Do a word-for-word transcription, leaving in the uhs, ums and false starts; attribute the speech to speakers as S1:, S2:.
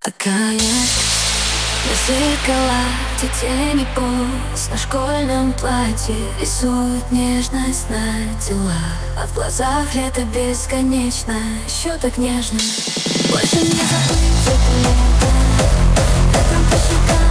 S1: Такая на зеркалах, где тени поз на школьном платье рисует нежность на телах, а в глазах лето бесконечно, еще так нежно. Больше не забыть это лето, ветром по щекам.